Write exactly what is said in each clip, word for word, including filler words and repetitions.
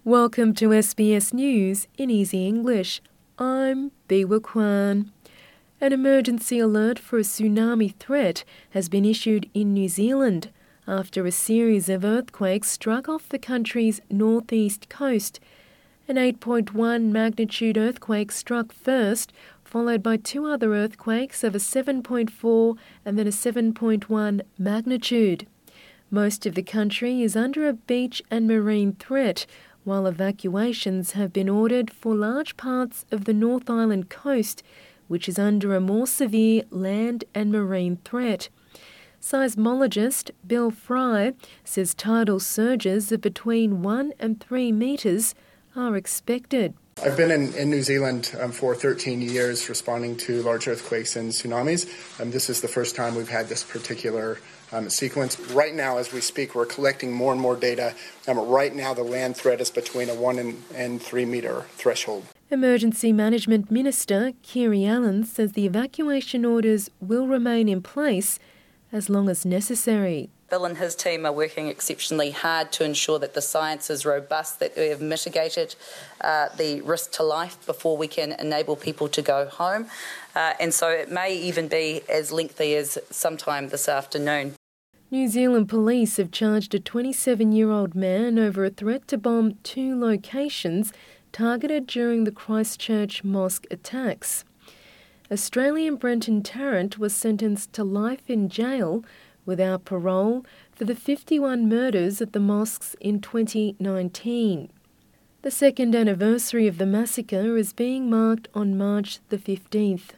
Welcome to S B S News in Easy English. I'm Biwa Kwan. An emergency alert for a tsunami threat has been issued in New Zealand after a series of earthquakes struck off the country's northeast coast. An eight point one magnitude earthquake struck first, followed by two other earthquakes of a seven point four and then a seven point one magnitude. Most of the country is under a beach and marine threat, while evacuations have been ordered for large parts of the North Island coast, which is under a more severe land and marine threat. Seismologist Bill Fry says tidal surges of between one and three metres are expected. I've been in, in New Zealand um, for thirteen years responding to large earthquakes and tsunamis. Um, this is the first time we've had this particular um, sequence. Right now, as we speak, we're collecting more and more data. Um, right now, the land threat is between a one and, and three metre threshold. Emergency Management Minister Kiri Allan says the evacuation orders will remain in place as long as necessary. Bill and his team are working exceptionally hard to ensure that the science is robust, that we have mitigated uh, the risk to life before we can enable people to go home. Uh, and so it may even be as lengthy as sometime this afternoon. New Zealand police have charged a twenty-seven-year-old man over a threat to bomb two locations targeted during the Christchurch mosque attacks. Australian Brenton Tarrant was sentenced to life in jail without parole for the fifty-one murders at the mosques in twenty nineteen. The second anniversary of the massacre is being marked on March the fifteenth.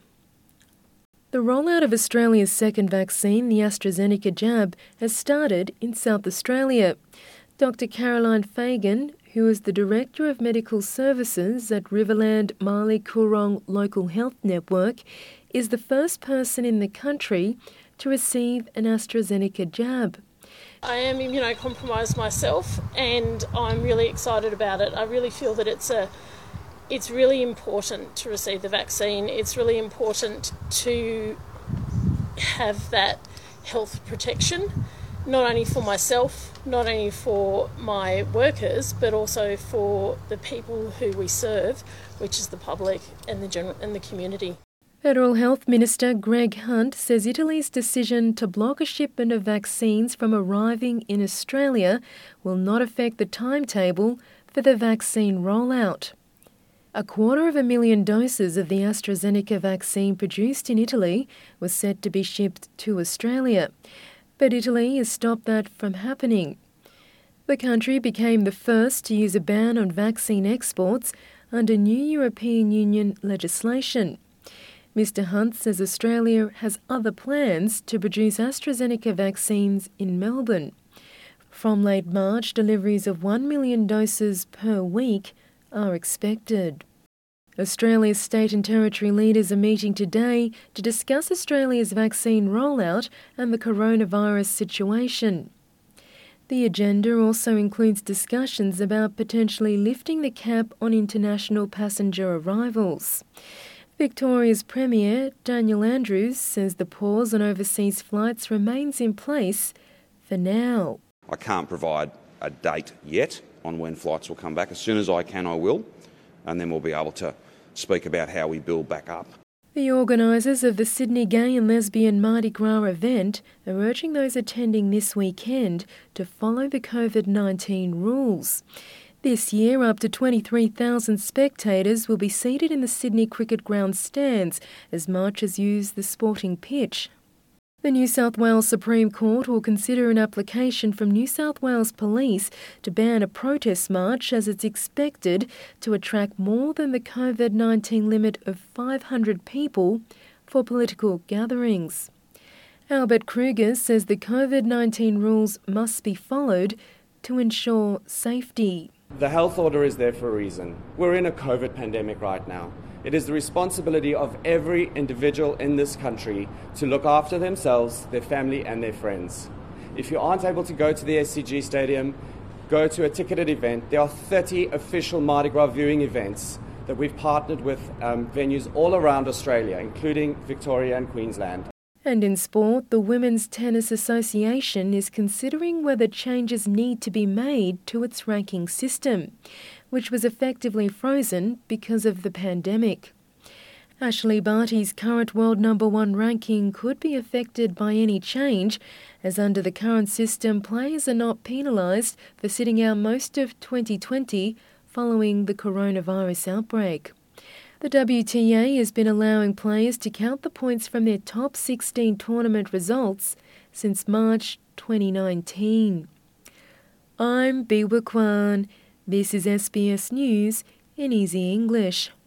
The rollout of Australia's second vaccine, the AstraZeneca jab, has started in South Australia. Doctor Caroline Fagan, who is the Director of Medical Services at Riverland Marley Coorong Local Health Network, is the first person in the country to receive an AstraZeneca jab. I am immunocompromised myself and I'm really excited about it. I really feel that it's a it's really important to receive the vaccine. It's really important to have that health protection, not only for myself, not only for my workers, but also for the people who we serve, which is the public and the general and the community. Federal Health Minister Greg Hunt says Italy's decision to block a shipment of vaccines from arriving in Australia will not affect the timetable for the vaccine rollout. A quarter of a million doses of the AstraZeneca vaccine produced in Italy was set to be shipped to Australia, but Italy has stopped that from happening. The country became the first to use a ban on vaccine exports under new European Union legislation. Mister Hunt says Australia has other plans to produce AstraZeneca vaccines in Melbourne. From late March, deliveries of one million doses per week are expected. Australia's state and territory leaders are meeting today to discuss Australia's vaccine rollout and the coronavirus situation. The agenda also includes discussions about potentially lifting the cap on international passenger arrivals. Victoria's Premier, Daniel Andrews, says the pause on overseas flights remains in place for now. I can't provide a date yet on when flights will come back. As soon as I can, I will, and then we'll be able to speak about how we build back up. The organisers of the Sydney Gay and Lesbian Mardi Gras event are urging those attending this weekend to follow the COVID nineteen rules. This year, up to twenty-three thousand spectators will be seated in the Sydney Cricket Ground stands as marchers use the sporting pitch. The New South Wales Supreme Court will consider an application from New South Wales Police to ban a protest march as it's expected to attract more than the COVID nineteen limit of five hundred people for political gatherings. Albert Kruger says the COVID nineteen rules must be followed to ensure safety. The health order is there for a reason. We're in a COVID pandemic right now. It is the responsibility of every individual in this country to look after themselves, their family and their friends. If you aren't able to go to the S C G Stadium, go to a ticketed event. There are thirty official Mardi Gras viewing events that we've partnered with um, venues all around Australia, including Victoria and Queensland. And in sport, the Women's Tennis Association is considering whether changes need to be made to its ranking system. which was effectively frozen because of the pandemic. Ashleigh Barty's current world number one ranking could be affected by any change, as under the current system, players are not penalised for sitting out most of twenty twenty following the coronavirus outbreak. The W T A has been allowing players to count the points from their top sixteen tournament results since March twenty nineteen. I'm Biwa Kwan. This is S B S News in Easy English.